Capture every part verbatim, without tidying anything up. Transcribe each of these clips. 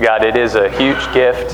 God, it is a huge gift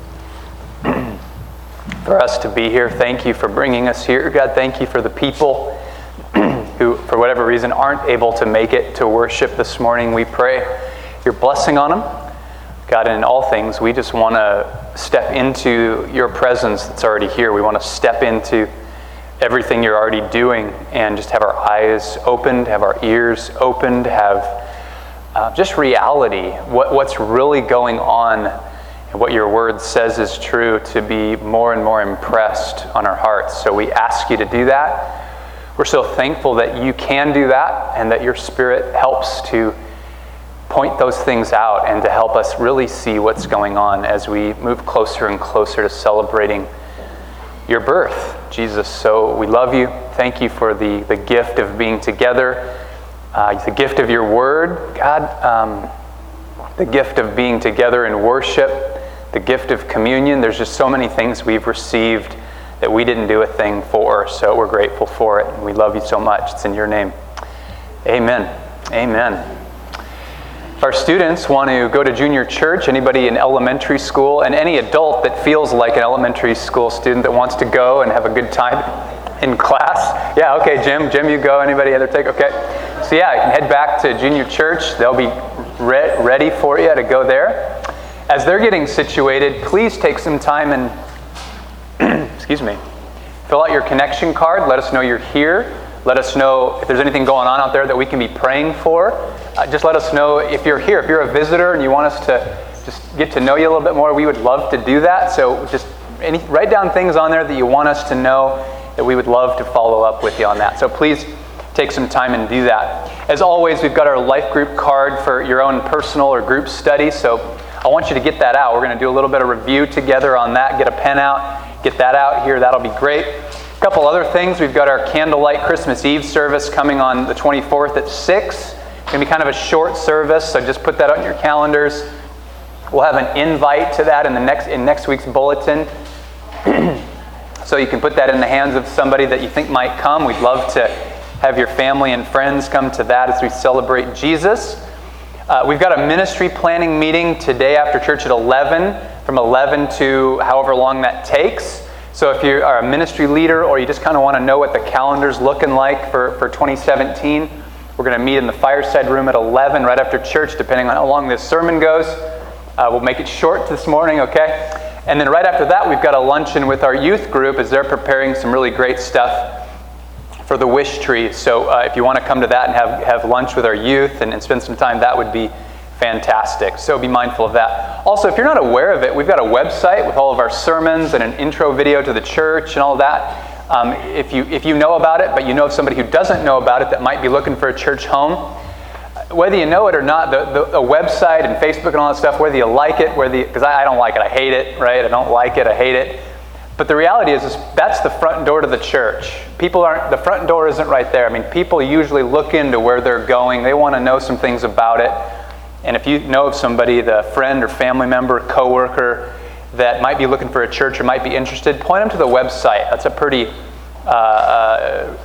for us to be here. Thank you for bringing us here. God, thank you for the people who, for whatever reason, aren't able to make it to worship this morning. We pray your blessing on them. God, in all things, we just want to step into your presence that's already here. We want to step into everything you're already doing and just have our eyes opened, have our ears opened, have uh, just reality, what, what's really going on and what your word says is true, to be more and more impressed on our hearts. So we ask you to do that. We're so thankful that you can do that and that your Spirit helps to point those things out and to help us really see what's going on as we move closer and closer to celebrating your birth, Jesus. So we love you. Thank you for the, the gift of being together, uh, the gift of your word, God, um, the gift of being together in worship, the gift of communion. There's just so many things we've received that we didn't do a thing for, so we're grateful for it. And we love you so much. It's in your name. Amen. Amen. If our students want to go to junior church, anybody in elementary school, and any adult that feels like an elementary school student that wants to go and have a good time in class. Yeah, okay, Jim. Jim, you go. Anybody other take? Okay. So yeah, you can head back to junior church. They'll be re- ready for you to go there. As they're getting situated, please take some time and, excuse me, fill out your connection card. Let us know you're here. Let us know if there's anything going on out there that we can be praying for. Uh, just let us know if you're here. If you're a visitor and you want us to just get to know you a little bit more, we would love to do that. So just any, write down things on there that you want us to know, that we would love to follow up with you on that. So please take some time and do that. As always, we've got our life group card for your own personal or group study. So I want you to get that out. We're going to do a little bit of review together on that. Get a pen out. Get that out here. That'll be great. A couple other things. We've got our candlelight Christmas Eve service coming on the twenty-fourth at six. It's going to be kind of a short service, so just put that on your calendars. We'll have an invite to that in the next in next week's bulletin. So you can put that in the hands of somebody that you think might come. We'd love to have your family and friends come to that as we celebrate Jesus. Uh, we've got a ministry planning meeting today after church at eleven, from eleven to however long that takes. So if you are a ministry leader or you just kind of want to know what the calendar's looking like for, for twenty seventeen, we're going to meet in the fireside room at eleven right after church, depending on how long this sermon goes. Uh, we'll make it short this morning, okay? And then right after that, we've got a luncheon with our youth group as they're preparing some really great stuff for the Wish Tree. So uh, if you want to come to that and have, have lunch with our youth and, and spend some time, that would be fantastic. So be mindful of that. Also, if you're not aware of it, we've got a website with all of our sermons and an intro video to the church and all that. Um, if you if you know about it, but you know of somebody who doesn't know about it that might be looking for a church home, whether you know it or not, the, the, the website and Facebook and all that stuff, whether you like it, whether because I, I don't like it, I hate it, right? I don't like it, I hate it. But the reality is, is that's the front door to the church. People aren't, the front door isn't right there. I mean, people usually look into where they're going. They want to know some things about it. And if you know of somebody, the friend or family member, coworker, that might be looking for a church or might be interested, point them to the website. That's a pretty uh, uh,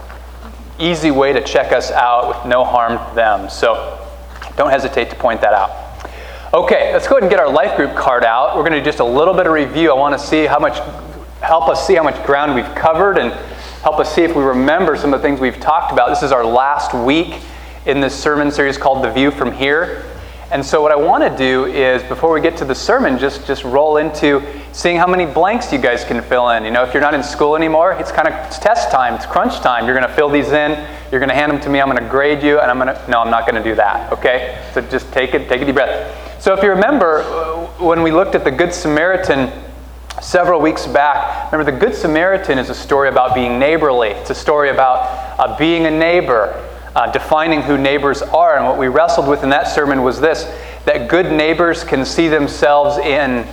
easy way to check us out with no harm to them. So don't hesitate to point that out. Okay, let's go ahead and get our life group card out. We're going to do just a little bit of review. I want to see how much, help us see how much ground we've covered and help us see if we remember some of the things we've talked about. This is our last week in this sermon series called The View from Here. And so what I want to do is, before we get to the sermon, just, just roll into seeing how many blanks you guys can fill in. You know, if you're not in school anymore, it's kind of it's test time, it's crunch time. You're going to fill these in, you're going to hand them to me, I'm going to grade you, and I'm going to, no, I'm not going to do that, okay? So just take it, take a deep breath. So if you remember, when we looked at the Good Samaritan several weeks back, remember the Good Samaritan is a story about being neighborly. It's a story about uh, being a neighbor. Uh, defining who neighbors are. And what we wrestled with in that sermon was this, that good neighbors can see themselves in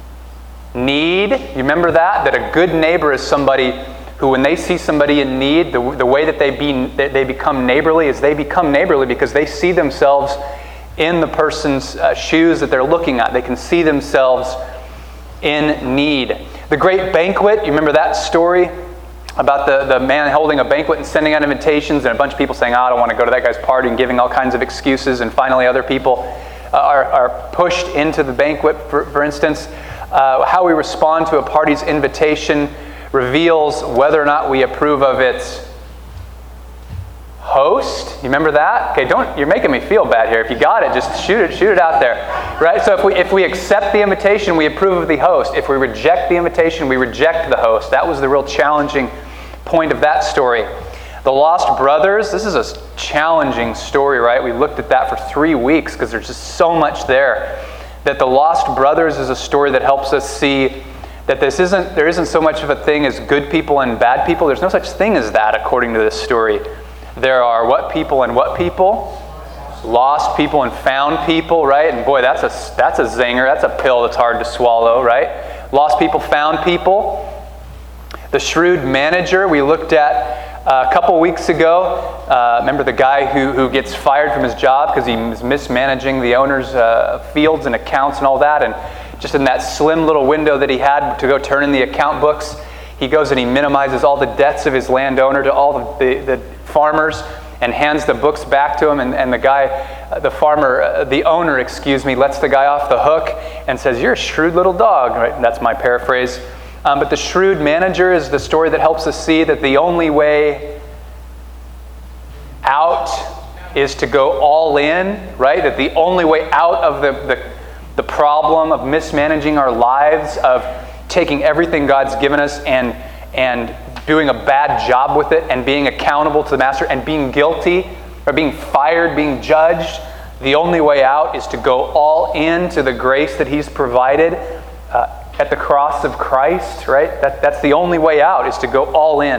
need. You remember that? That a good neighbor is somebody who, when they see somebody in need, the, the way that they, be, that they become neighborly is they become neighborly because they see themselves in the person's uh, shoes that they're looking at. They can see themselves in need. The great banquet, you remember that story? About the, the man holding a banquet and sending out invitations and a bunch of people saying, oh, I don't want to go to that guy's party, and giving all kinds of excuses, and finally other people uh, are, are pushed into the banquet, for, for instance. Uh, how we respond to a party's invitation reveals whether or not we approve of its host. You remember that? Okay, don't, you're making me feel bad here. If you got it, just shoot it, shoot it out there. Right? So if we if we accept the invitation, we approve of the host. If we reject the invitation, we reject the host. That was the real challenging point of that story. The Lost Brothers, this is a challenging story, right? We looked at that for three weeks because there's just so much there. That the Lost Brothers is a story that helps us see that this isn't there isn't so much of a thing as good people and bad people. There's no such thing as that according to this story. There are what people and what people? Lost people and found people, right? And boy, that's a that's a zinger. That's a pill that's hard to swallow, right? Lost people, found people. The shrewd manager we looked at uh, a couple weeks ago. Uh, remember the guy who, who gets fired from his job because he was mismanaging the owner's uh, fields and accounts and all that. And just in that slim little window that he had to go turn in the account books, he goes and he minimizes all the debts of his landowner to all the, the, the farmers and hands the books back to him. And, and the guy, uh, the farmer, uh, the owner, excuse me, lets the guy off the hook and says, "You're a shrewd little dog." Right? That's my paraphrase. Um, but the shrewd manager is the story that helps us see that the only way out is to go all in, right? That the only way out of the, the, the problem of mismanaging our lives, of taking everything God's given us and, and doing a bad job with it and being accountable to the master and being guilty or being fired, being judged, the only way out is to go all in to the grace that he's provided uh, at the cross of Christ, right? That, that's the only way out, is to go all in.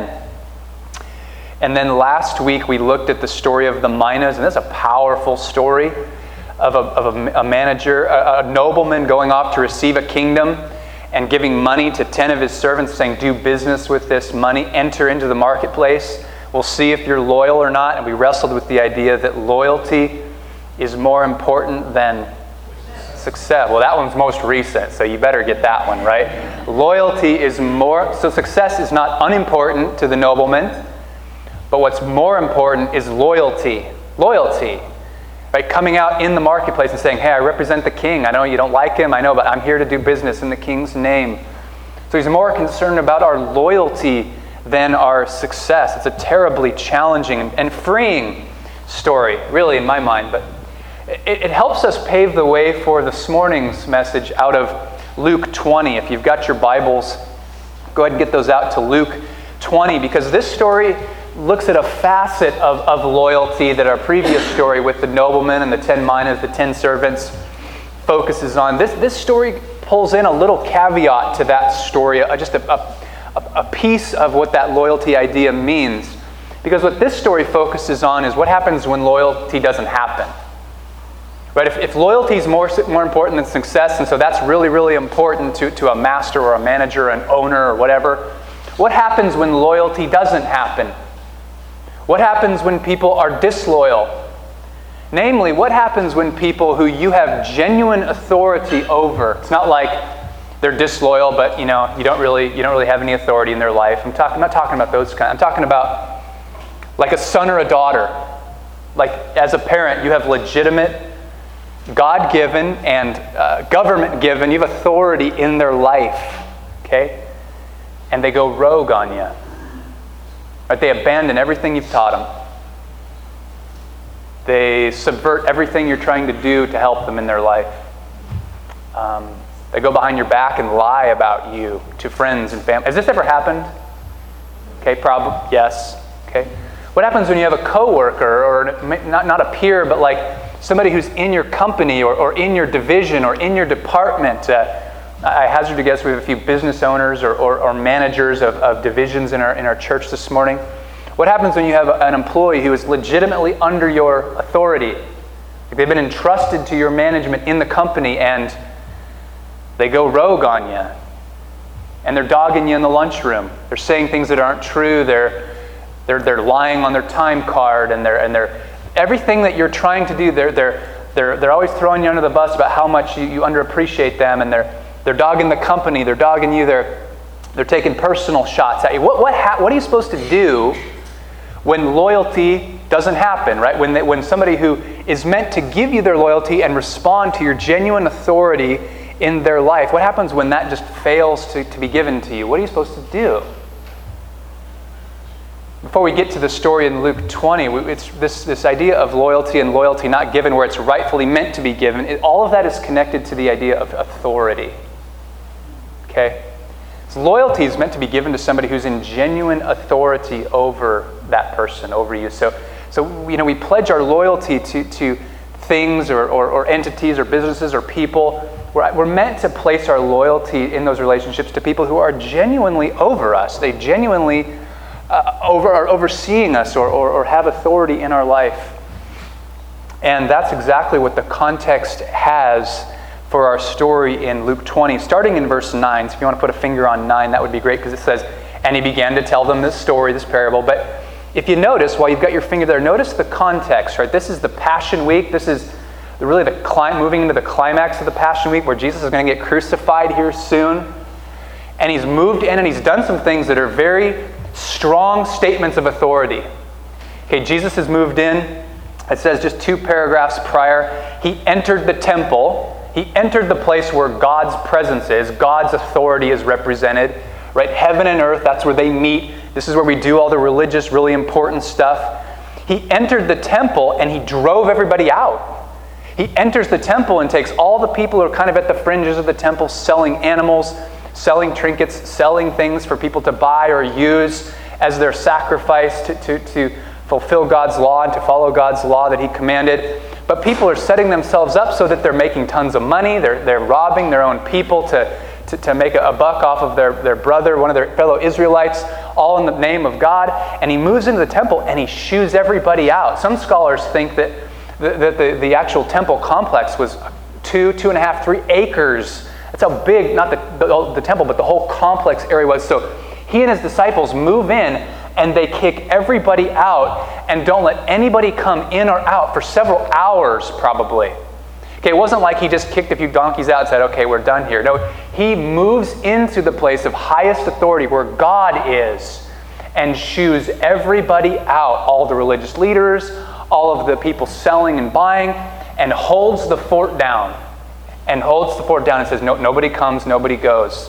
And then last week we looked at the story of the minas, and that's a powerful story of a, of a, a manager, a, a nobleman going off to receive a kingdom and giving money to ten of his servants, saying, "Do business with this money, enter into the marketplace. We'll see if you're loyal or not." And we wrestled with the idea that loyalty is more important than success. Well, that one's most recent, so you better get that one, right? Loyalty is more, so success is not unimportant to the nobleman, but what's more important is loyalty. Loyalty, right? Coming out in the marketplace and saying, "Hey, I represent the king. I know you don't like him, I know, but I'm here to do business in the king's name." So he's more concerned about our loyalty than our success. It's a terribly challenging and freeing story, really, in my mind, but It, it helps us pave the way for this morning's message out of Luke twenty. If you've got your Bibles, go ahead and get those out to Luke twenty, because this story looks at a facet of, of loyalty that our previous story with the nobleman and the ten minas, the ten servants, focuses on. This, this story pulls in a little caveat to that story, uh, just a, a, a piece of what that loyalty idea means. Because what this story focuses on is what happens when loyalty doesn't happen. Right? If, if loyalty is more, more important than success, and so that's really, really important to, to a master or a manager, an owner or whatever, what happens when loyalty doesn't happen? What happens when people are disloyal? Namely, what happens when people who you have genuine authority over, it's not like they're disloyal, but you know, you don't really you don't really have any authority in their life. I'm talking I'm not talking about those kind. I'm talking about like a son or a daughter. Like as a parent, you have legitimate, God-given and uh, government-given, you have authority in their life, okay? And they go rogue on you. Right? They abandon everything you've taught them. They subvert everything you're trying to do to help them in their life. Um, they go behind your back and lie about you to friends and family. Has this ever happened? Okay, probably, yes. Okay. What happens when you have a coworker, or not, not a peer, but like somebody who's in your company or, or in your division or in your department? Uh, I hazard to guess we have a few business owners or, or, or managers of, of divisions in our in our church this morning. What happens when you have an employee who is legitimately under your authority? Like they've been entrusted to your management in the company and they go rogue on you. And they're dogging you in the lunchroom. They're saying things that aren't true. They're they're they're lying on their time card, and they're and they're everything that you're trying to do, they're they're they're they're always throwing you under the bus about how much you, you underappreciate them, and they're they're dogging the company, they're dogging you, they're they're taking personal shots at you. What what ha- what are you supposed to do when loyalty doesn't happen, right? When they, when somebody who is meant to give you their loyalty and respond to your genuine authority in their life, what happens when that just fails to, to be given to you? What are you supposed to do? Before we get to the story in Luke twenty, it's this, this idea of loyalty and loyalty not given where it's rightfully meant to be given. It, all of that is connected to the idea of authority. Okay? So loyalty is meant to be given to somebody who's in genuine authority over that person, over you. So, so you know, we pledge our loyalty to, to things or, or, or entities or businesses or people. We're, we're meant to place our loyalty in those relationships to people who are genuinely over us. They genuinely uh, over are overseeing us or, or, or have authority in our life. And that's exactly what the context has for our story in Luke twenty, starting in verse nine. So if you want to put a finger on nine, that would be great, because it says, and he began to tell them this story, this parable. But if you notice, while you've got your finger there, notice the context, right? This is the Passion Week. This is really the clim- moving into the climax of the Passion Week, where Jesus is going to get crucified here soon. And he's moved in and he's done some things that are very strong statements of authority. Okay, Jesus has moved in. It says just two paragraphs prior, he entered the temple. He entered the place where God's presence is. God's authority is represented, right? Heaven and earth, that's where they meet. This is where we do all the religious, really important stuff. He entered the temple and he drove everybody out. He enters the temple and takes all the people who are kind of at the fringes of the temple, selling animals, selling trinkets, selling things for people to buy or use as their sacrifice to, to, to fulfill God's law and to follow God's law that he commanded. But people are setting themselves up so that they're making tons of money. They're, they're robbing their own people to, to, to make a, a buck off of their, their brother, one of their fellow Israelites, all in the name of God. And he moves into the temple and he shoos everybody out. Some scholars think that the, that the, the actual temple complex was two, two and a half, three acres. That's how big, not the, the, the temple, but the whole complex area was. So he and his disciples move in and they kick everybody out and don't let anybody come in or out for several hours probably. Okay, it wasn't like he just kicked a few donkeys out and said, okay, we're done here. No, he moves into the place of highest authority where God is and shoos everybody out, all the religious leaders, all of the people selling and buying, and holds the fort down. And holds the fort down and says, no, nobody comes, nobody goes.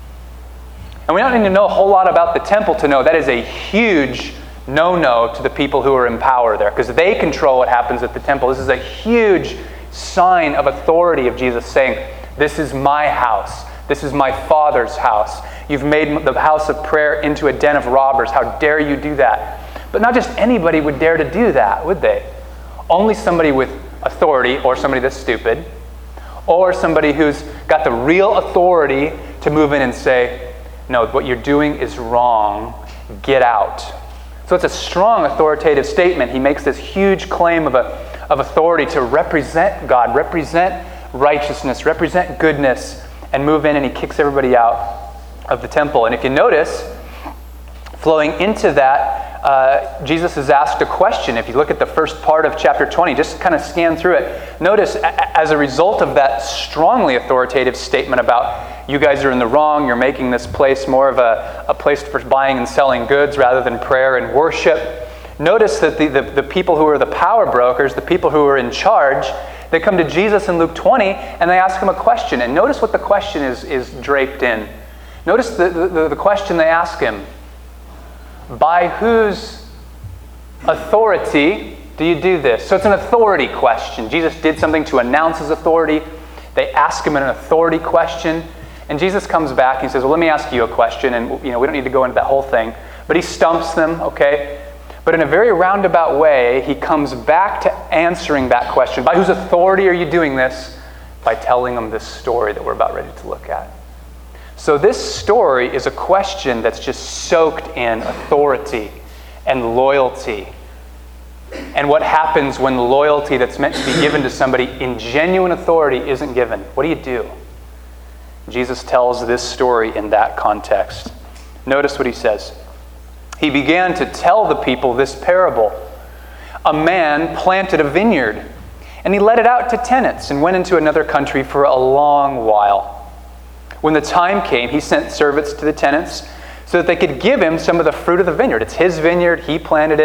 And we don't need to know a whole lot about the temple to know that is a huge no-no to the people who are in power there, because they control what happens at the temple. This is a huge sign of authority of Jesus saying, this is my house. This is my Father's house. You've made the house of prayer into a den of robbers. How dare you do that? But not just anybody would dare to do that, would they? Only somebody with authority, or somebody that's stupid, or somebody who's got the real authority to move in and say, no, what you're doing is wrong. Get out. So it's a strong authoritative statement. He makes this huge claim of, a, of authority to represent God, represent righteousness, represent goodness, and move in, and he kicks everybody out of the temple. And if you notice, flowing into that, uh, Jesus is asked a question. If you look at the first part of chapter twenty, just kind of scan through it. Notice, a- as a result of that strongly authoritative statement about you guys are in the wrong, you're making this place more of a, a place for buying and selling goods rather than prayer and worship. Notice that the, the, the people who are the power brokers, the people who are in charge, they come to Jesus in Luke twenty and they ask him a question. And notice what the question is, is draped in. Notice the, the, the question they ask him. By whose authority do you do this? So it's an authority question. Jesus did something to announce his authority. They ask him an authority question. And Jesus comes back and he says, well, let me ask you a question. And you know, we don't need to go into that whole thing. But he stumps them, okay? But in a very roundabout way, he comes back to answering that question. By whose authority are you doing this? By telling them this story that we're about ready to look at. So this story is a question that's just soaked in authority and loyalty. And what happens when loyalty that's meant to be given to somebody in genuine authority isn't given? What do you do? Jesus tells this story in that context. Notice what he says. He began to tell the people this parable. A man planted a vineyard, and he let it out to tenants and went into another country for a long while. When the time came, he sent servants to the tenants so that they could give him some of the fruit of the vineyard. It's his vineyard, he planted it,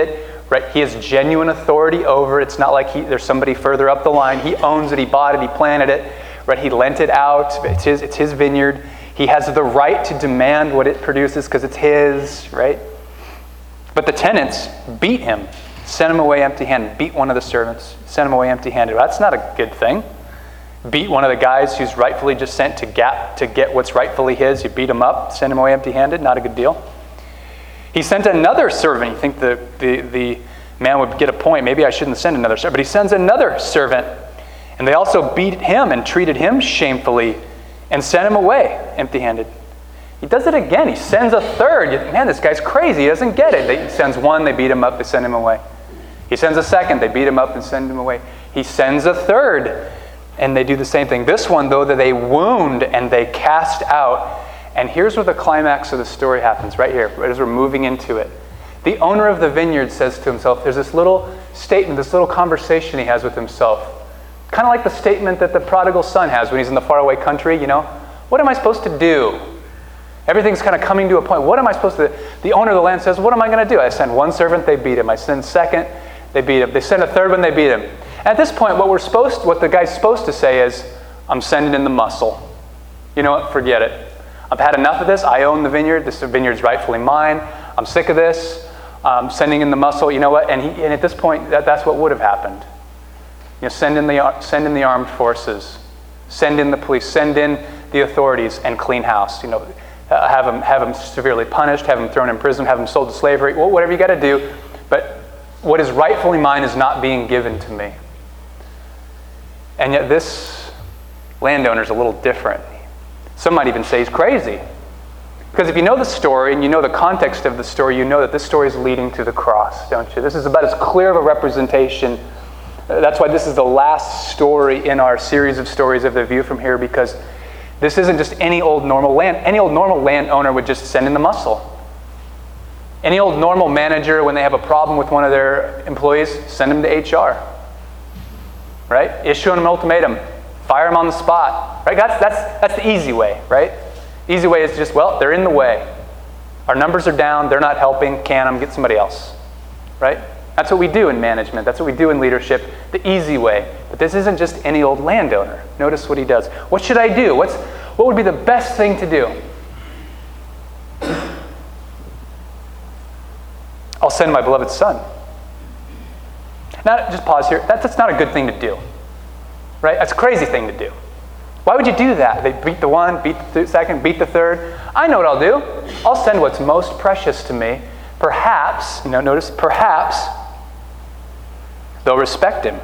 right? He has genuine authority over it. It's not like he, there's somebody further up the line. He owns it, he bought it, he planted it, right? He lent it out. It's his, it's his vineyard. He has the right to demand what it produces because it's his, right? But the tenants beat him, sent him away empty-handed, beat one of the servants, sent him away empty-handed. Well, that's not a good thing. Beat one of the guys who's rightfully just sent to get, to get what's rightfully his. You beat him up, send him away empty-handed, not a good deal. He sent another servant. You think the, the, the man would get a point. Maybe I shouldn't send another servant. But he sends another servant. And they also beat him and treated him shamefully and sent him away empty-handed. He does it again. He sends a third. You think, man, this guy's crazy. He doesn't get it. They, he sends one, they beat him up, they send him away. He sends a second, they beat him up and send him away. He sends a third, and they do the same thing. This one, though, that they wound and they cast out. And here's where the climax of the story happens, right here, right as we're moving into it. The owner of the vineyard says to himself, there's this little statement, this little conversation he has with himself. Kind of like the statement that the prodigal son has when he's in the faraway country, you know. What am I supposed to do? Everything's kind of coming to a point. What am I supposed to do? The owner of the land says, what am I going to do? I send one servant, they beat him. I send second, they beat him. They send a third one, they beat him. At this point, what we're supposed, what the guy's supposed to say is, I'm sending in the muscle. You know what? Forget it. I've had enough of this. I own the vineyard. This vineyard's rightfully mine. I'm sick of this. Um, sending in the muscle. You know what? And, he, and at this point, that, that's what would have happened. You know, send in the send in the armed forces, send in the police, send in the authorities, and clean house. You know, uh, have them have them severely punished, have them thrown in prison, have them sold to slavery. Well, whatever you got to do. But what is rightfully mine is not being given to me. And yet, this landowner's a little different. Some might even say he's crazy. Because if you know the story and you know the context of the story, you know that this story is leading to the cross, don't you? This is about as clear of a representation. That's why this is the last story in our series of stories of The View from Here, because this isn't just any old normal land. Any old normal landowner would just send in the muscle. Any old normal manager, when they have a problem with one of their employees, send them to H R. Right? Issue them an ultimatum. Fire them on the spot. Right? That's, that's, that's the easy way, right? Easy way is just, well, they're in the way. Our numbers are down. They're not helping. Can them. Get somebody else. Right? That's what we do in management. That's what we do in leadership. The easy way. But this isn't just any old landowner. Notice what he does. What should I do? What's, what would be the best thing to do? I'll send my beloved son. Now, just pause here. That, that's not a good thing to do. Right? That's a crazy thing to do. Why would you do that? They beat the one, beat the second, beat the third. I know what I'll do. I'll send what's most precious to me. Perhaps, you know, notice, perhaps they'll respect him.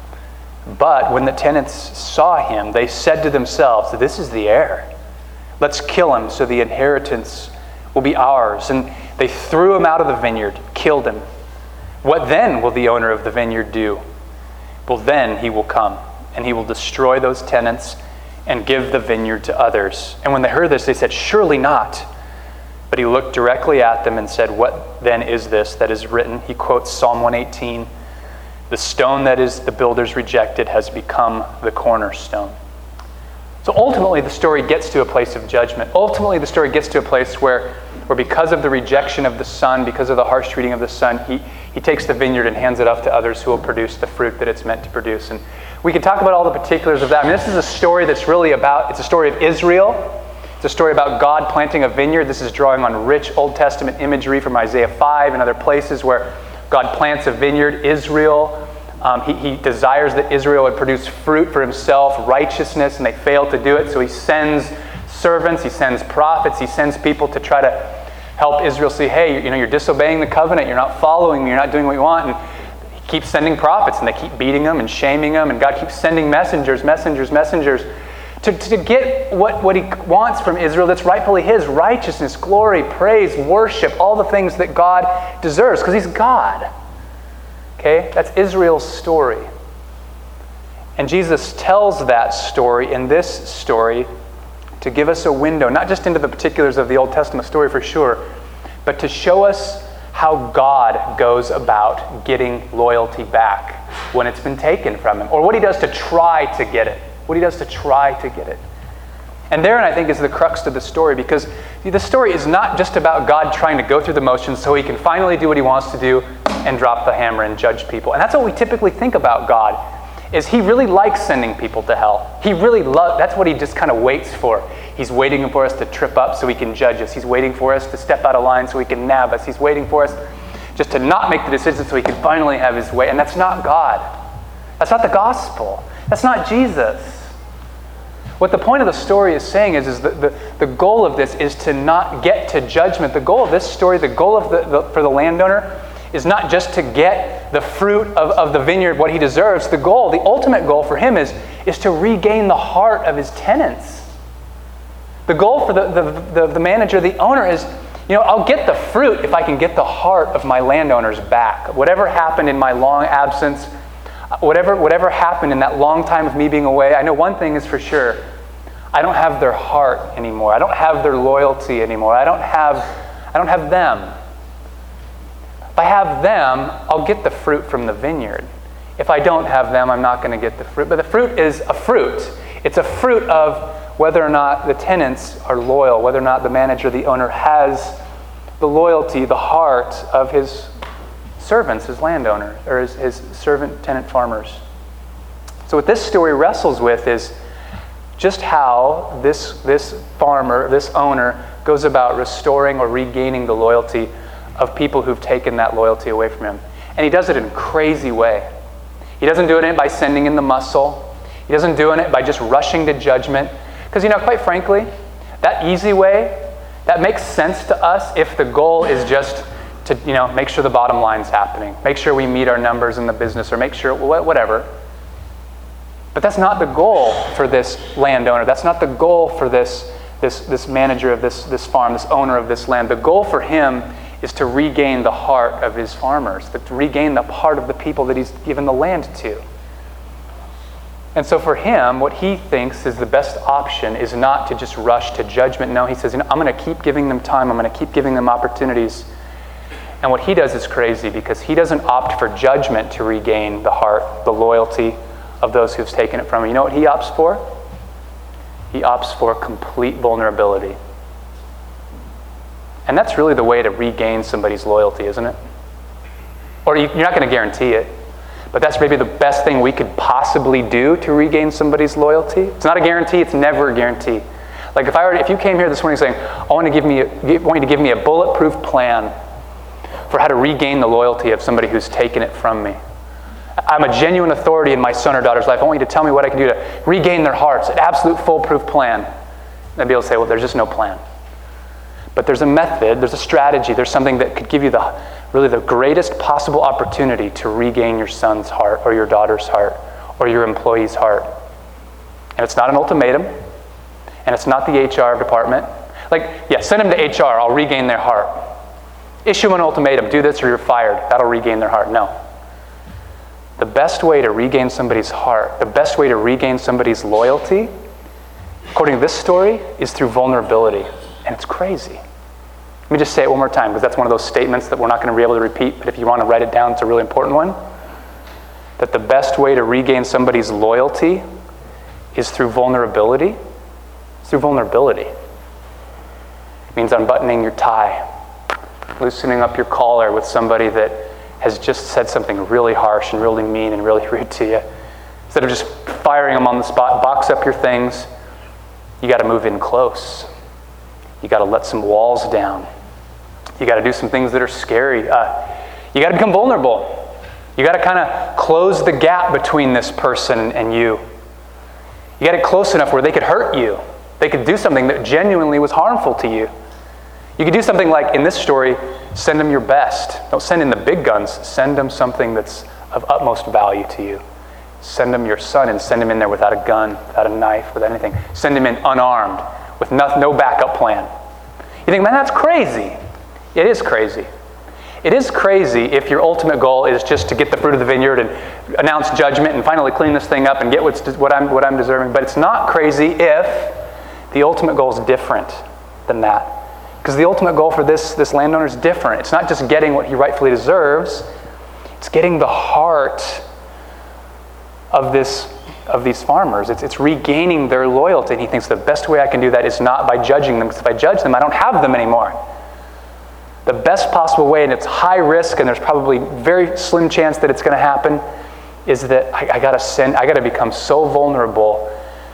But when the tenants saw him, they said to themselves, this is the heir. Let's kill him so the inheritance will be ours. And they threw him out of the vineyard, killed him. What then will the owner of the vineyard do? Well, then he will come, and he will destroy those tenants and give the vineyard to others. And when they heard this, they said, surely not. But he looked directly at them and said, what then is this that is written? He quotes Psalm one eighteen. The stone that is the builders rejected has become the cornerstone. So ultimately, the story gets to a place of judgment. Ultimately, the story gets to a place where, where because of the rejection of the son, because of the harsh treating of the son, he, he takes the vineyard and hands it off to others who will produce the fruit that it's meant to produce. And we can talk about all the particulars of that. I mean, this is a story that's really about, it's a story of Israel. It's a story about God planting a vineyard. This is drawing on rich Old Testament imagery from Isaiah five and other places where God plants a vineyard, Israel. Um, he, he desires that Israel would produce fruit for himself, righteousness, and they fail to do it. So he sends servants, he sends prophets, he sends people to try to help Israel see, hey, you know, you're disobeying the covenant, you're not following me, you're not doing what you want. And he keeps sending prophets, and they keep beating them and shaming them, and God keeps sending messengers, messengers, messengers to, to get what, what he wants from Israel that's rightfully his, righteousness, glory, praise, worship, all the things that God deserves, because he's God. Okay, that's Israel's story. And Jesus tells that story in this story to give us a window, not just into the particulars of the Old Testament story for sure, but to show us how God goes about getting loyalty back when it's been taken from him, or what he does to try to get it, what he does to try to get it. And therein, I think, is the crux of the story, because the story is not just about God trying to go through the motions so he can finally do what he wants to do and drop the hammer and judge people. And that's what we typically think about God, is he really likes sending people to hell. He really loves, that's what he just kind of waits for. He's waiting for us to trip up so he can judge us. He's waiting for us to step out of line so he can nab us. He's waiting for us just to not make the decision so he can finally have his way. And that's not God. That's not the gospel. That's not Jesus. What the point of the story is saying is, is that the, the goal of this is to not get to judgment. The goal of this story, the goal of the, the for the landowner, is not just to get the fruit of, of the vineyard, what he deserves. The goal, the ultimate goal for him is, is to regain the heart of his tenants. The goal for the, the, the, the manager, the owner is, you know, I'll get the fruit if I can get the heart of my landowners back. Whatever happened in my long absence, whatever, whatever happened in that long time of me being away, I know one thing is for sure. I don't have their heart anymore. I don't have their loyalty anymore. I don't have, I don't have them. If I have them, I'll get the fruit from the vineyard. If I don't have them, I'm not going to get the fruit. But the fruit is a fruit. It's a fruit of whether or not the tenants are loyal, whether or not the manager, the owner, has the loyalty, the heart of his servants, his landowner, or his, his servant tenant farmers. So what this story wrestles with is just how this, this farmer, this owner, goes about restoring or regaining the loyalty of people who've taken that loyalty away from him. And he does it in a crazy way. He doesn't do it by sending in the muscle. He doesn't do it by just rushing to judgment. Because, you know, quite frankly, that easy way, that makes sense to us if the goal is just to, you know, make sure the bottom line's happening, make sure we meet our numbers in the business, or make sure, whatever. But that's not the goal for this landowner. That's not the goal for this, this, this manager of this, this farm, this owner of this land. The goal for him is to regain the heart of his farmers, to regain the heart of the people that he's given the land to. And so for him, what he thinks is the best option is not to just rush to judgment. No, he says, you know, I'm going to keep giving them time. I'm going to keep giving them opportunities. And what he does is crazy, because he doesn't opt for judgment to regain the heart, the loyalty of those who've taken it from him. You know what he opts for? He opts for complete vulnerability. And that's really the way to regain somebody's loyalty, isn't it? Or you're not going to guarantee it, but that's maybe the best thing we could possibly do to regain somebody's loyalty. It's not a guarantee, it's never a guarantee. Like if I were, if you came here this morning saying, I want to give me, a, want you to give me a bulletproof plan for how to regain the loyalty of somebody who's taken it from me. I'm a genuine authority in my son or daughter's life. I want you to tell me what I can do to regain their hearts, an absolute foolproof plan. And I'd be able to say, well, there's just no plan. But there's a method, there's a strategy, there's something that could give you the really the greatest possible opportunity to regain your son's heart or your daughter's heart or your employee's heart. And it's not an ultimatum, and it's not the H R department. Like, yeah, send them to H R, I'll regain their heart. Issue an ultimatum, do this or you're fired, that'll regain their heart. No. The best way to regain somebody's heart, the best way to regain somebody's loyalty, according to this story, is through vulnerability. And it's crazy. Let me just say it one more time, because that's one of those statements that we're not going to be able to repeat, but if you want to write it down, it's a really important one. That the best way to regain somebody's loyalty is through vulnerability. It's through vulnerability. It means unbuttoning your tie, loosening up your collar with somebody that has just said something really harsh and really mean and really rude to you. Instead of just firing them on the spot, box up your things. You got to move in close. You got to let some walls down. You got to do some things that are scary. Uh, you got to become vulnerable. You got to kind of close the gap between this person and you. You got it close enough where they could hurt you. They could do something that genuinely was harmful to you. You could do something like, in this story, send them your best. Don't send in the big guns. Send them something that's of utmost value to you. Send them your son and send him in there without a gun, without a knife, without anything. Send him in unarmed, with no, no backup plan. You think, man, that's crazy. It is crazy. It is crazy if your ultimate goal is just to get the fruit of the vineyard and announce judgment and finally clean this thing up and get what's, what I'm, what I'm deserving. But it's not crazy if the ultimate goal is different than that. Because the ultimate goal for this, this landowner is different. It's not just getting what he rightfully deserves. It's getting the heart of this, of these farmers. It's, it's regaining their loyalty. And he thinks the best way I can do that is not by judging them, because if I judge them, I don't have them anymore. The best possible way, and it's high risk, and there's probably very slim chance that it's going to happen, is that I, I got to send. I got to become so vulnerable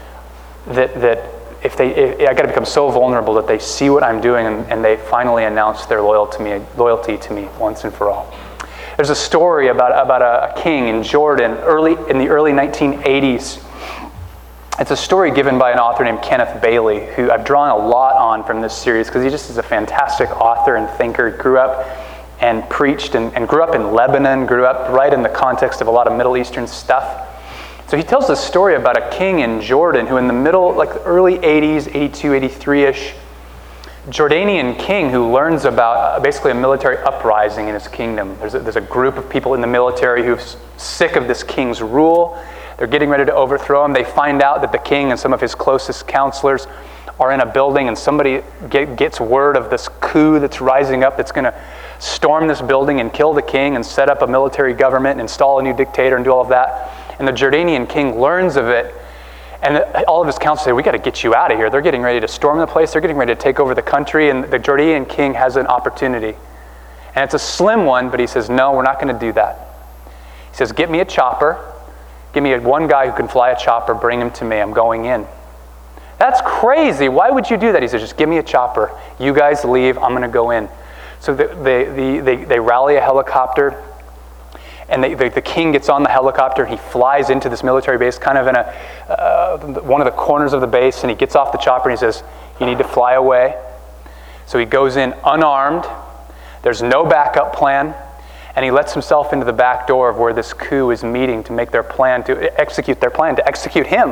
that that if they, if, I got to become so vulnerable that they see what I'm doing, and, and they finally announce their loyalty to me, loyalty to me once and for all. There's a story about, about a, a king in Jordan early in the early nineteen eighties. It's a story given by an author named Kenneth Bailey, who I've drawn a lot on from this series because he just is a fantastic author and thinker. He grew up and preached and, and grew up in Lebanon, grew up right in the context of a lot of Middle Eastern stuff. So he tells this story about a king in Jordan who in the middle, like the early eighties, eighty-two, eighty-three-ish, Jordanian king who learns about basically a military uprising in his kingdom. There's a, there's a group of people in the military who's sick of this king's rule. They're getting ready to overthrow him. They find out that the king and some of his closest counselors are in a building, and somebody get, gets word of this coup that's rising up that's going to storm this building and kill the king and set up a military government and install a new dictator and do all of that. And the Jordanian king learns of it. And all of his counselors say, we got to get you out of here. They're getting ready to storm the place. They're getting ready to take over the country. And the Jordanian king has an opportunity. And it's a slim one, but he says, no, we're not going to do that. He says, get me a chopper. Give me a, one guy who can fly a chopper. Bring him to me. I'm going in. That's crazy. Why would you do that? He says, just give me a chopper. You guys leave. I'm going to go in. So they, they, they, they rally a helicopter. And they, they, the king gets on the helicopter. He flies into this military base, kind of in a uh, one of the corners of the base, and he gets off the chopper and he says, you need to fly away. So he goes in unarmed. There's no backup plan. And he lets himself into the back door of where this coup is meeting to make their plan, to execute their plan, to execute him.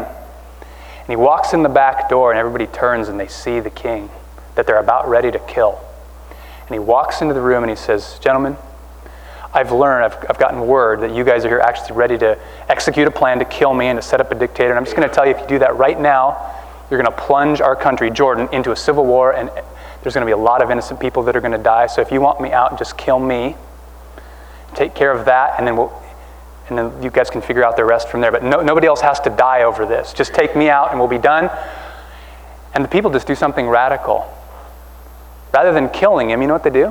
And he walks in the back door, and everybody turns and they see the king that they're about ready to kill. And he walks into the room and he says, gentlemen, I've learned, I've, I've gotten word that you guys are here actually ready to execute a plan to kill me and to set up a dictator. And I'm just going to tell you, if you do that right now, you're going to plunge our country, Jordan, into a civil war, and there's going to be a lot of innocent people that are going to die. So if you want me out, just kill me. Take care of that, and then we'll, and then you guys can figure out the rest from there. But no, nobody else has to die over this. Just take me out, and we'll be done. And the people just do something radical. Rather than killing him, you know what they do?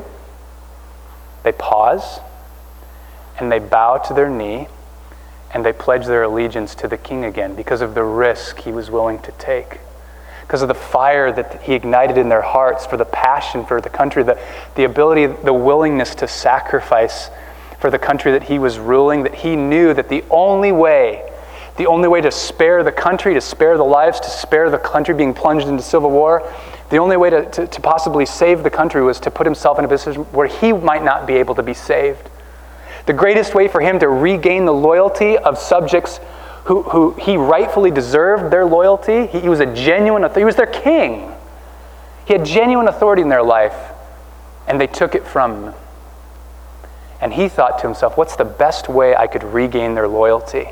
They pause. And they bow to their knee, and they pledge their allegiance to the king again because of the risk he was willing to take, because of the fire that he ignited in their hearts for the passion for the country, the, the ability, the willingness to sacrifice for the country that he was ruling, that he knew that the only way, the only way to spare the country, to spare the lives, to spare the country being plunged into civil war, the only way to, to, to possibly save the country was to put himself in a position where he might not be able to be saved. The greatest way for him to regain the loyalty of subjects who, who he rightfully deserved their loyalty, he, he was a genuine, he was their king. He had genuine authority in their life, and they took it from him. And he thought to himself, what's the best way I could regain their loyalty?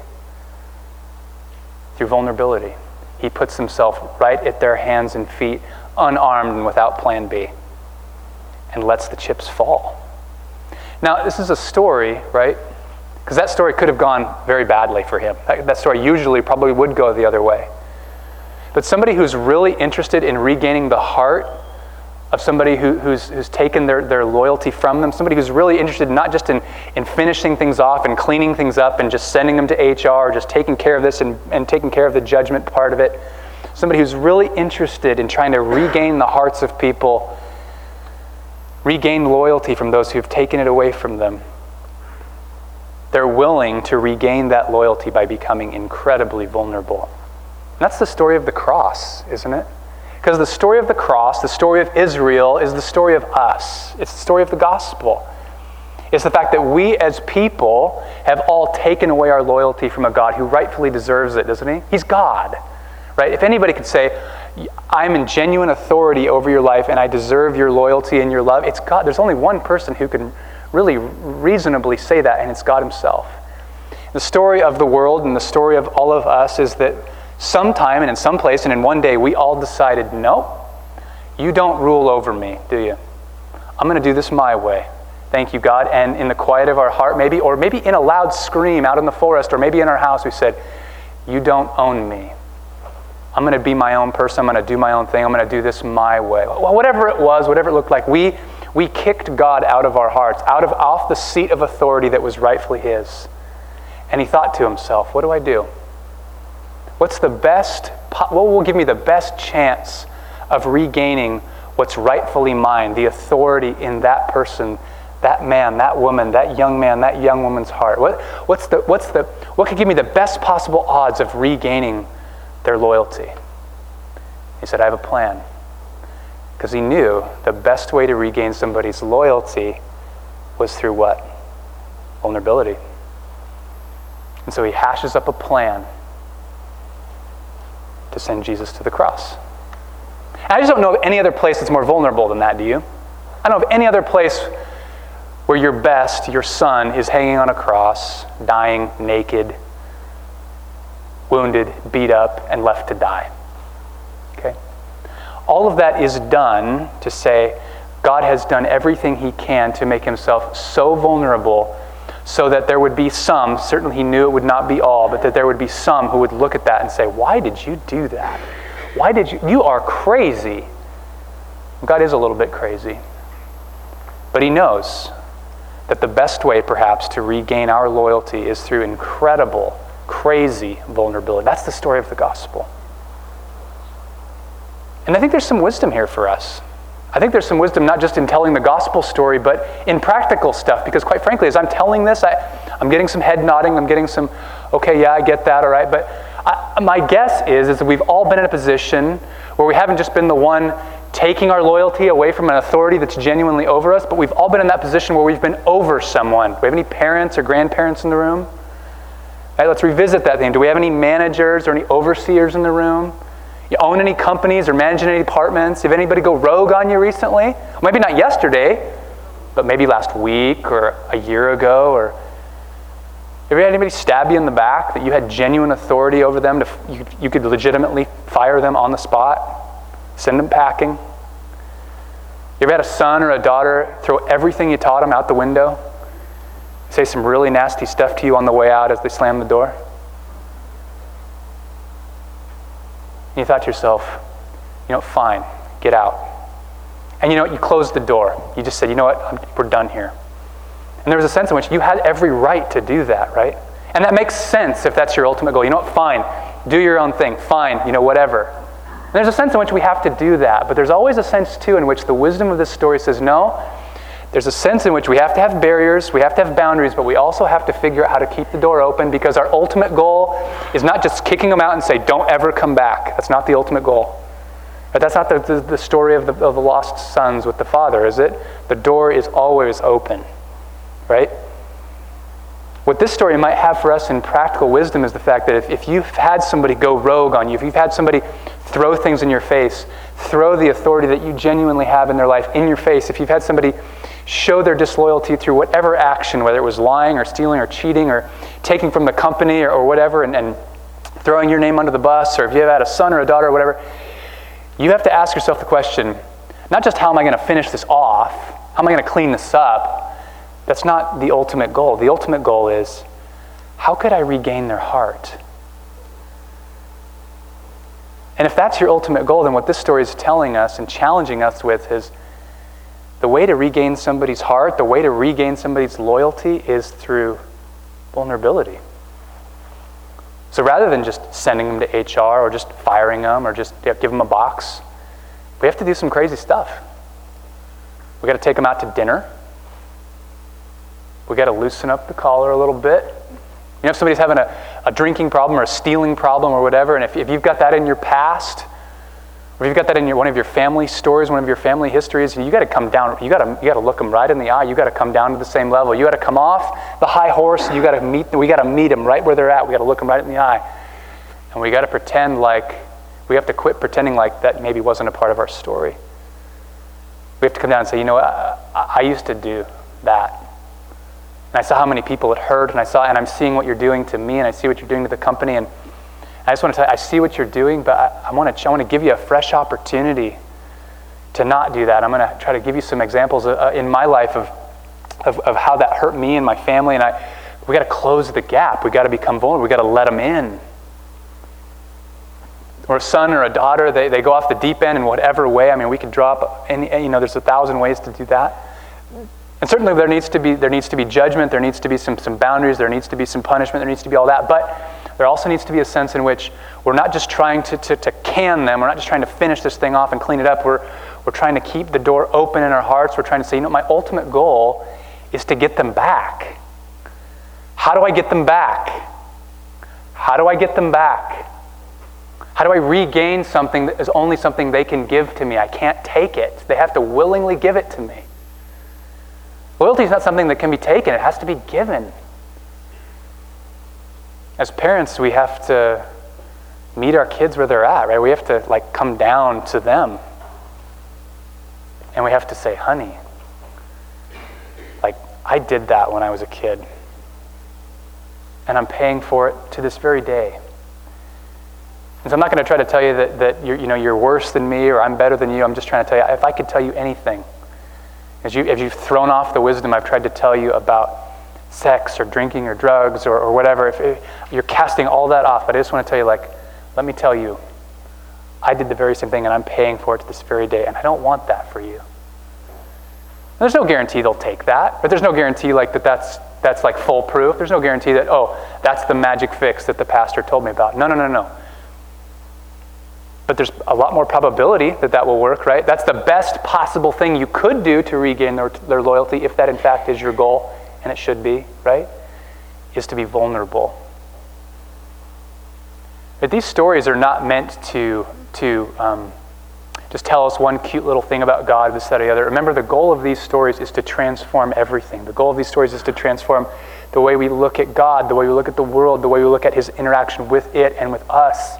Through vulnerability. He puts himself right at their hands and feet, unarmed and without plan B, and lets the chips fall. Now, this is a story, right? Because that story could have gone very badly for him. That, that story usually probably would go the other way. But somebody who's really interested in regaining the heart of somebody who, who's, who's taken their, their loyalty from them, somebody who's really interested not just in, in finishing things off and cleaning things up and just sending them to H R or just taking care of this and, and taking care of the judgment part of it, somebody who's really interested in trying to regain the hearts of people, regain loyalty from those who've taken it away from them. They're willing to regain that loyalty by becoming incredibly vulnerable. And that's the story of the cross, isn't it? Because the story of the cross, the story of Israel, is the story of us. It's the story of the gospel. It's the fact that we as people have all taken away our loyalty from a God who rightfully deserves it, doesn't he? He's God, right? If anybody could say, I'm in genuine authority over your life and I deserve your loyalty and your love, it's God. There's only one person who can really reasonably say that, and it's God himself. The story of the world and the story of all of us is that sometime and in some place and in one day we all decided, no, you don't rule over me, do you? I'm going to do this my way. Thank you, God. And in the quiet of our heart, maybe, or maybe in a loud scream out in the forest, or maybe in our house, we said, You don't own me. I'm going to be my own person. I'm going to do my own thing. I'm going to do this my way. Well, whatever it was, whatever it looked like, we we kicked God out of our hearts, out of off the seat of authority that was rightfully his. And he thought to himself, what do I do? What's the best, what will give me the best chance of regaining what's rightfully mine, the authority in that person, that man, that woman, that young man, that young woman's heart? What, what's the, what's the, what could give me the best possible odds of regaining their loyalty? He said, I have a plan. Because he knew the best way to regain somebody's loyalty was through what? Vulnerability. And so he hashes up a plan to send Jesus to the cross. And I just don't know of any other place that's more vulnerable than that, do you? I don't know of any other place where your best, your son, is hanging on a cross, dying naked, wounded, beat up, and left to die. Okay? All of that is done to say God has done everything he can to make himself so vulnerable so that there would be some, certainly he knew it would not be all, but that there would be some who would look at that and say, why did you do that? Why did you? You are crazy. God is a little bit crazy. But he knows that the best way perhaps to regain our loyalty is through incredible, crazy vulnerability. That's the story of the gospel. And I think there's some wisdom here for us. I think there's some wisdom not just in telling the gospel story, but in practical stuff. Because quite frankly, as I'm telling this, I, I'm getting some head nodding. I'm getting some, okay, yeah, I get that, all right. But I, my guess is, is that we've all been in a position where we haven't just been the one taking our loyalty away from an authority that's genuinely over us, but we've all been in that position where we've been over someone. Do we have any parents or grandparents in the room? Right, let's revisit that thing. Do we have any managers or any overseers in the room? You own any companies or manage any departments? Did anybody go rogue on you recently? Well, maybe not yesterday, but maybe last week or a year ago. Or have you had anybody stab you in the back that you had genuine authority over them? To you, you could legitimately fire them on the spot, send them packing? You ever had a son or a daughter throw everything you taught them out the window? Say some really nasty stuff to you on the way out as they slam the door? And you thought to yourself, you know, fine, get out. And you know what, you closed the door. You just said, you know what, I'm, we're done here. And there was a sense in which you had every right to do that, right? And that makes sense if that's your ultimate goal. You know what, fine, do your own thing, fine, you know, whatever. And there's a sense in which we have to do that, but there's always a sense too in which the wisdom of this story says, no, there's a sense in which we have to have barriers, we have to have boundaries, but we also have to figure out how to keep the door open, because our ultimate goal is not just kicking them out and say, don't ever come back. That's not the ultimate goal. But that's not the, the, the story of the, of the lost sons with the father, is it? The door is always open, right? What this story might have for us in practical wisdom is the fact that if, if you've had somebody go rogue on you, if you've had somebody throw things in your face, throw the authority that you genuinely have in their life in your face, if you've had somebody show their disloyalty through whatever action, whether it was lying or stealing or cheating or taking from the company or, or whatever, and, and throwing your name under the bus, or if you have had a son or a daughter or whatever, you have to ask yourself the question, not just how am I going to finish this off, how am I going to clean this up? That's not the ultimate goal. The ultimate goal is, how could I regain their heart? And if that's your ultimate goal, then what this story is telling us and challenging us with is, the way to regain somebody's heart, the way to regain somebody's loyalty is through vulnerability. So rather than just sending them to H R or just firing them or just give them a box, we have to do some crazy stuff. We got to take them out to dinner. We got to loosen up the collar a little bit. You know, if somebody's having a, a drinking problem or a stealing problem or whatever, and if, if you've got that in your past, or if you've got that in your, one of your family stories, one of your family histories, you got to come down. You got to you got to look them right in the eye. You got to come down to the same level. You got to come off the high horse. You got to meet. We got to meet them right where they're at. We got to look them right in the eye, and we got to pretend like we have to quit pretending like that maybe wasn't a part of our story. We have to come down and say, you know, I, I used to do that, and I saw how many people it hurt, and I saw, and I'm seeing what you're doing to me, and I see what you're doing to the company, and I just want to tell you, I see what you're doing, but I, I want to I want to give you a fresh opportunity to not do that. I'm going to try to give you some examples uh, in my life of, of of how that hurt me and my family, and I we got to close the gap. We got to become vulnerable. We got to let them in. or a son or a daughter, they, they go off the deep end in whatever way. I mean, we could drop any, you know, there's a thousand ways to do that. And certainly there needs to be there needs to be judgment, there needs to be some, some boundaries, there needs to be some punishment, there needs to be all that. But there also needs to be a sense in which we're not just trying to, to, to can them, we're not just trying to finish this thing off and clean it up, we're, we're trying to keep the door open in our hearts, we're trying to say, you know, my ultimate goal is to get them back. How do I get them back? How do I get them back? How do I regain something that is only something they can give to me? I can't take it. They have to willingly give it to me. Loyalty is not something that can be taken. It has to be given. As parents, we have to meet our kids where they're at, right? We have to like come down to them. And we have to say, honey, like I did that when I was a kid. And I'm paying for it to this very day. And so I'm not going to try to tell you that, that you're, you know, you're worse than me or I'm better than you. I'm just trying to tell you, if I could tell you anything, as, you, as you've thrown off the wisdom I've tried to tell you about sex or drinking or drugs or, or whatever, if, if you're casting all that off, but I just want to tell you, like, let me tell you, I did the very same thing and I'm paying for it to this very day, and I don't want that for you. There's no guarantee they'll take that, but there's no guarantee like that that's that's like foolproof. There's no guarantee that, oh, that's the magic fix that the pastor told me about. No, no, no, no. But there's a lot more probability that that will work, right? That's the best possible thing you could do to regain their, their loyalty, if that in fact is your goal, and it should be, right? Is to be vulnerable. But these stories are not meant to, to um, just tell us one cute little thing about God, this, that, or the other. Remember, the goal of these stories is to transform everything. The goal of these stories is to transform the way we look at God, the way we look at the world, the way we look at his interaction with it and with us.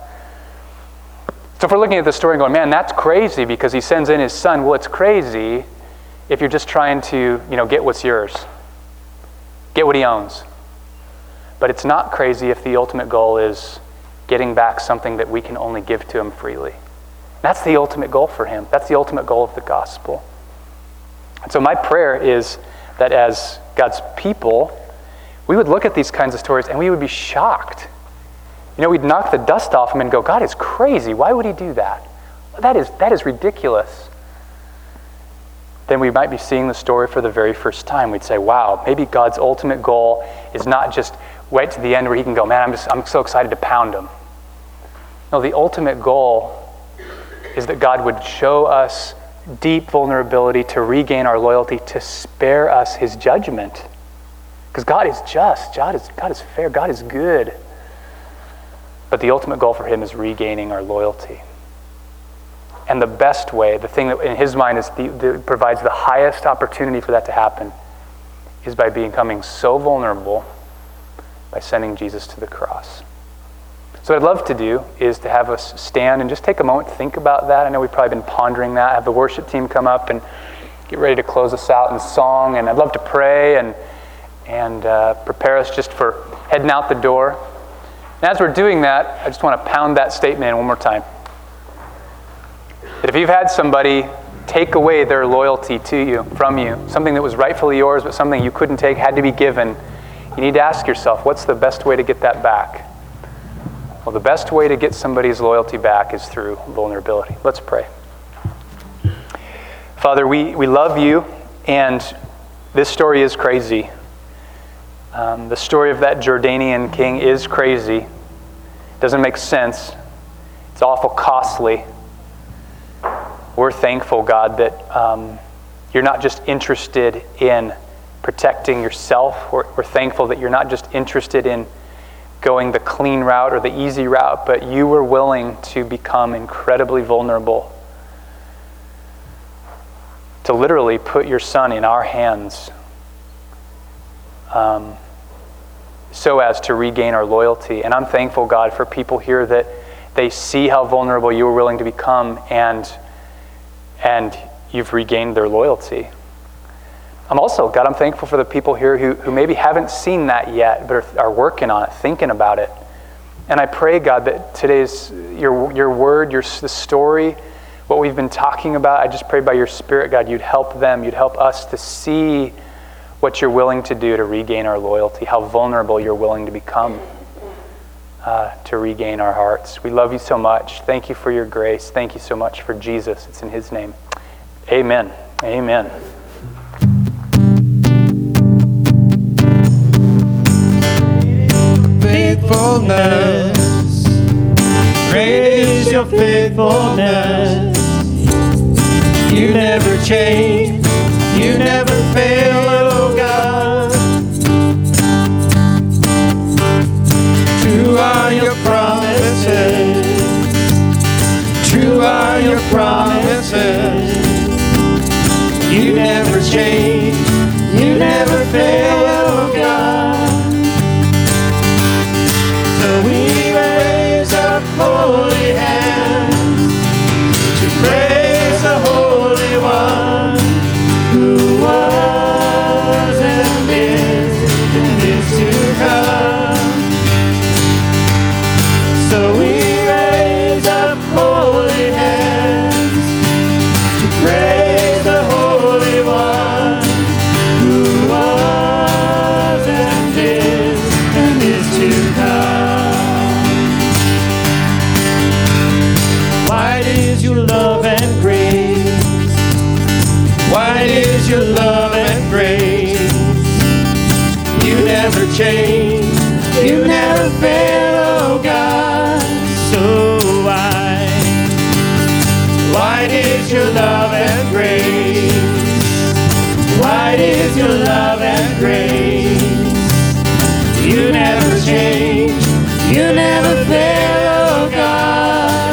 So if we're looking at the story and going, man, that's crazy because he sends in his son, well, it's crazy if you're just trying to, you know, get what's yours. Get what he owns. But it's not crazy if the ultimate goal is getting back something that we can only give to him freely. That's the ultimate goal for him. That's the ultimate goal of the gospel. And so my prayer is that as God's people, we would look at these kinds of stories and we would be shocked. You know, we'd knock the dust off him and go, God is crazy. Why would he do that? That is, that is ridiculous. Then we might be seeing the story for the very first time. We'd say, wow, maybe God's ultimate goal is not just wait to the end where he can go, man, I'm just I'm so excited to pound him. No, the ultimate goal is that God would show us deep vulnerability to regain our loyalty, to spare us his judgment. Because God is just, God is, God is fair, God is good. But the ultimate goal for him is regaining our loyalty. And the best way, the thing that in his mind is the, the, provides the highest opportunity for that to happen, is by becoming so vulnerable by sending Jesus to the cross. So what I'd love to do is to have us stand and just take a moment to think about that. I know we've probably been pondering that. Have the worship team come up and get ready to close us out in song. And I'd love to pray and, and uh, prepare us just for heading out the door. And as we're doing that, I just want to pound that statement in one more time. That if you've had somebody take away their loyalty to you, from you, something that was rightfully yours, but something you couldn't take, had to be given, you need to ask yourself, what's the best way to get that back? Well, the best way to get somebody's loyalty back is through vulnerability. Let's pray. Father, we, we love you, and this story is crazy. Um, the story of that Jordanian king is crazy. It doesn't make sense. It's awful costly. We're thankful, God, that um, you're not just interested in protecting yourself. We're, we're thankful that you're not just interested in going the clean route or the easy route, but you were willing to become incredibly vulnerable, to literally put your son in our hands um, so as to regain our loyalty. And I'm thankful, God, for people here that they see how vulnerable you were willing to become, and and you've regained their loyalty. I'm also, God, I'm thankful for the people here who, who maybe haven't seen that yet, but are, are working on it, thinking about it. And I pray, God, that today's, your your word, your the story, what we've been talking about, I just pray by your Spirit, God, you'd help them, you'd help us to see what you're willing to do to regain our loyalty, how vulnerable you're willing to become. uh, to regain our hearts. We love you so much. Thank you for your grace. Thank you so much for Jesus. It's in his name. Amen. Amen. Faithfulness, great is your faithfulness. You never change, you never fail, oh God. True are your promises, true are your promises. You never change, you never fail, oh God. So we raise up holy hands to praise the Holy One who was and is and is to come. So we raise up holy hands to praise the Holy One who was and is and is to come. Wide is your love and grace. Wide is your love and grace. You never change. You never fail, oh God. So wide. Wide is your love and grace. Wide is your love and grace. You never change. You never fail, oh God.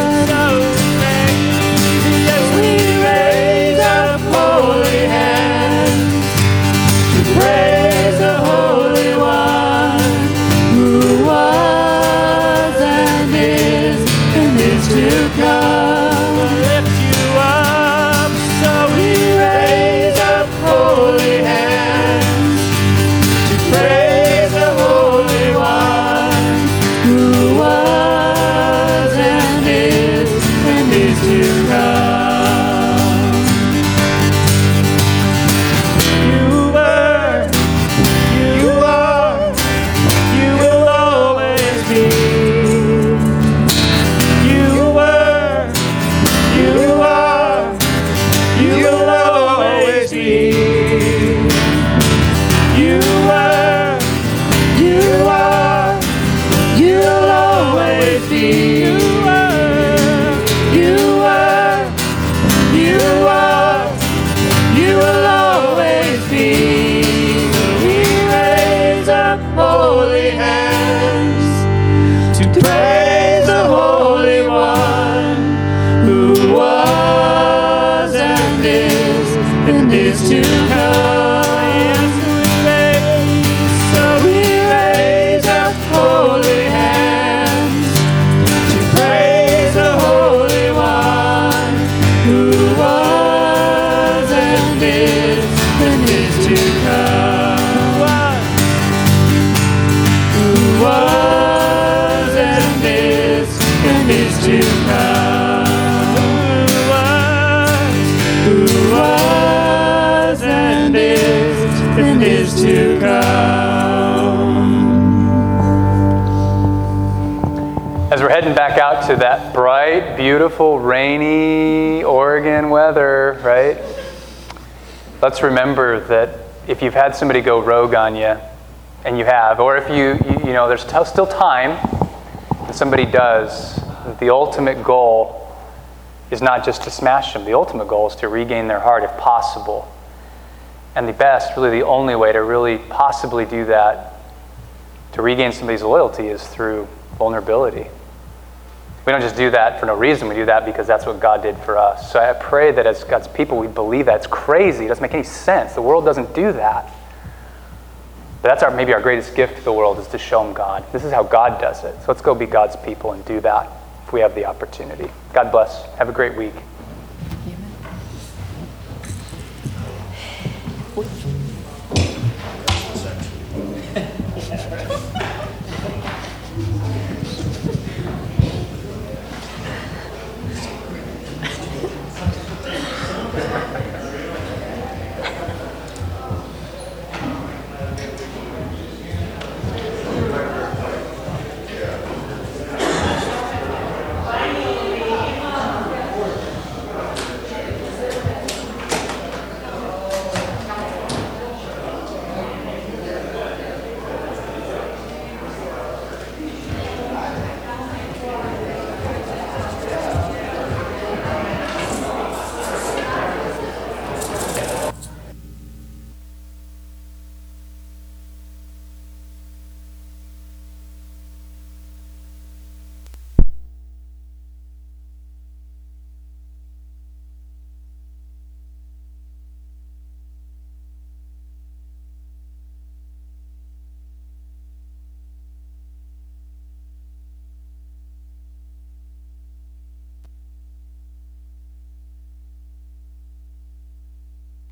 Praise the Holy One who was and is and is to come. We'll lift you up, so we raise up holy hands to praise the Holy One who was and is and is to come. To come. As we're heading back out to that bright, beautiful, rainy Oregon weather, right? Let's remember that if you've had somebody go rogue on you, and you have, or if you, you, you know, there's t- still time, and somebody does, the ultimate goal is not just to smash them. The ultimate goal is to regain their heart if possible. And the best, really the only way to really possibly do that, to regain somebody's loyalty, is through vulnerability. We don't just do that for no reason. We do that because that's what God did for us. So I pray that as God's people, we believe that. It's crazy. It doesn't make any sense. The world doesn't do that. But that's our maybe our greatest gift to the world, is to show them God. This is how God does it. So let's go be God's people and do that if we have the opportunity. God bless. Have a great week. Amen.